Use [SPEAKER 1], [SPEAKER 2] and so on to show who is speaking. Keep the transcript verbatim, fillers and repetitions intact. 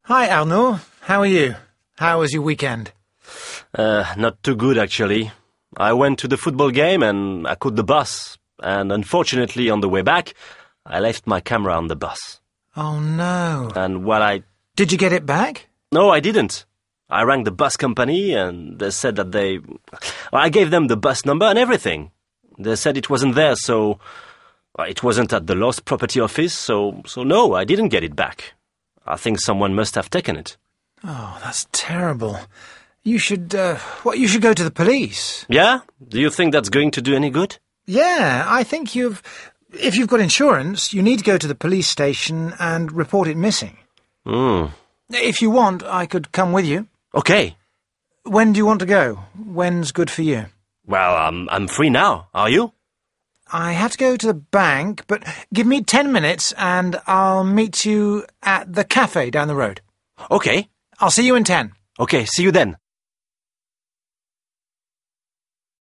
[SPEAKER 1] Hi, Arnaud. How are you? How was your weekend?
[SPEAKER 2] Uh, not too good, actually. I went to the football game and I caught the bus. And unfortunately, on the way back, I left my camera on the bus.
[SPEAKER 1] Oh, no.
[SPEAKER 2] And while I...
[SPEAKER 1] Did you get it back?
[SPEAKER 2] No, I didn't. I rang the bus company and they said that they... Well, I gave them the bus number and everything. They said it wasn't there, so... Well, it wasn't at the lost property office, so, so no, I didn't get it back. I think someone must have taken it.
[SPEAKER 1] Oh, that's terrible. You should, uh, what, you should go to the police.
[SPEAKER 2] Yeah? Do you think that's going to do any good?
[SPEAKER 1] Yeah, I think you've... If you've got insurance, you need to go to the police station and report it missing.
[SPEAKER 2] Hmm.
[SPEAKER 1] If you want, I could come with you.
[SPEAKER 2] Okay.
[SPEAKER 1] When do you want to go? When's good for you?
[SPEAKER 2] Well, I'm, I'm free now. Are you?
[SPEAKER 1] I have to go to the bank, but give me ten minutes and I'll meet you at the cafe down the road.
[SPEAKER 2] Okay.
[SPEAKER 1] I'll see you in ten.
[SPEAKER 2] Okay, see you then.